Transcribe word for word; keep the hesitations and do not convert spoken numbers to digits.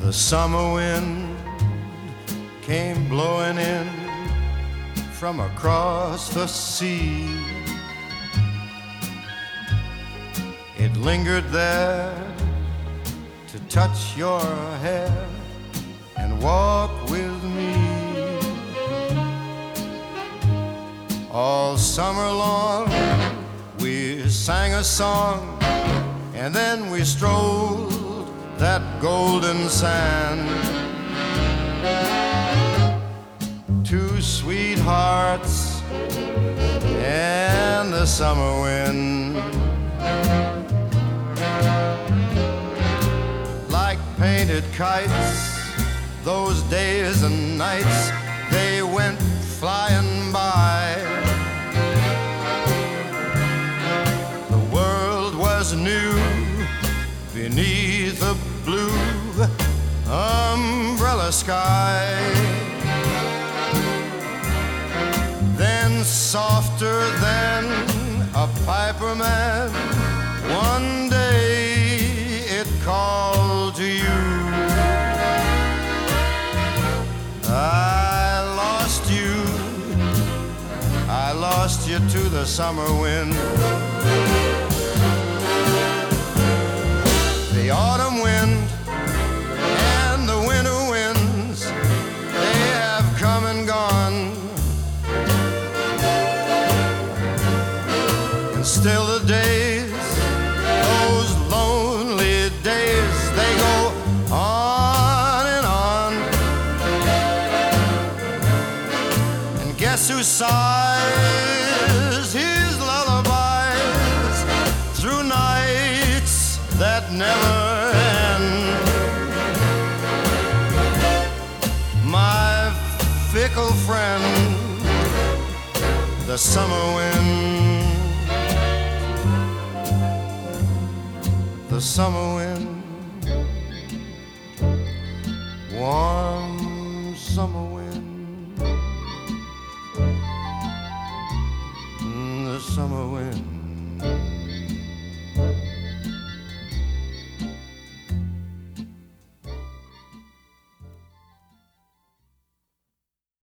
The summer wind came blowing in from across the sea. It lingered there to touch your hair and walk with me. All summer long we sang a song, and then we strolled that golden sand. Two sweethearts and the summer wind, like painted kites, those days and nights, they went flying by. The world was new beneath a blue umbrella sky. Then softer than a piper man, one day it called to you. I lost you, I lost you to the summer wind. The autumn wind and the winter winds, they have come and gone. And still the days, those lonely days, they go on and on. And guess who sighs his lullabies through nights that never end? My fickle friend, the summer wind. The summer wind, warm summer wind.